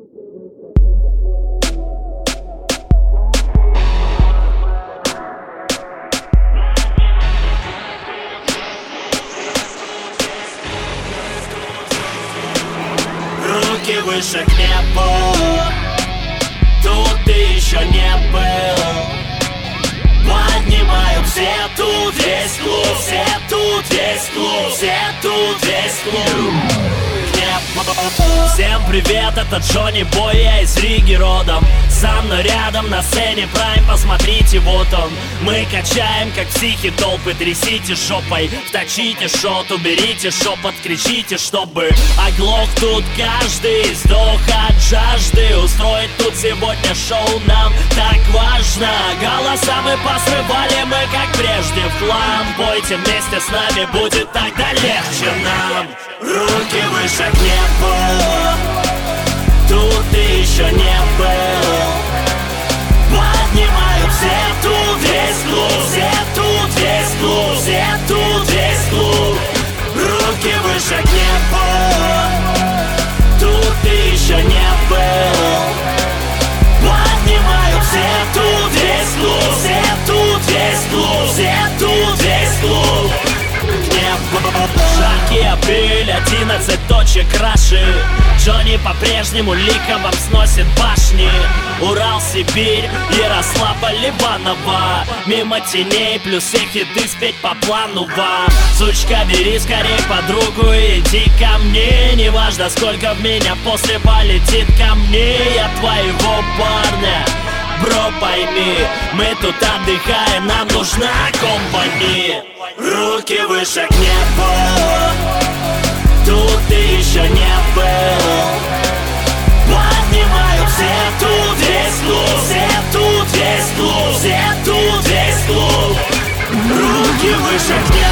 Руки выше к небу, тут ты еще не был. Поднимаю все тут, весь клуб, все тут, весь клуб, все тут, весь клуб. Всем привет, это Джонни Бой, я из Риги родом. Со мной рядом на сцене Прайм, посмотрите, вот он. Мы качаем, как психи, толпы, трясите жопой, вточите шот, уберите шепот, кричите, чтобы оглох тут каждый, сдох от жажды. Устроить тут сегодня шоу нам так важно. Голоса мы посрывали, мы как прежде в хлам. Пойте вместе с нами, будет тогда легче нам. Руки выше к небу, тут ты еще не был. Поднимаю все тут, весь клуб, все тут, весь клуб, все тут, весь клуб. Руки выше к небу, тут ты еще не был. Поднимаю все тут, весь клуб, все тут, весь клуб, все тут, весь клуб. Жаркий апрель, 11 точек краши. Джонни по-прежнему ликовым сносит башни. Урал, Сибирь, Ярославль, Ливаново. Мимо теней, плюс все хиты спеть по плану вам. Сучка, бери скорей подругу и иди ко мне. Неважно, сколько в меня после полетит ко мне. Я твоего парня, бро, пойми, мы тут отдыхаем, нам нужна компания. Руки выше к небу, тут ты еще не был. Поднимаю все тут, весь клуб, все тут, весь клуб, все тут, весь клуб. Руки выше к небу.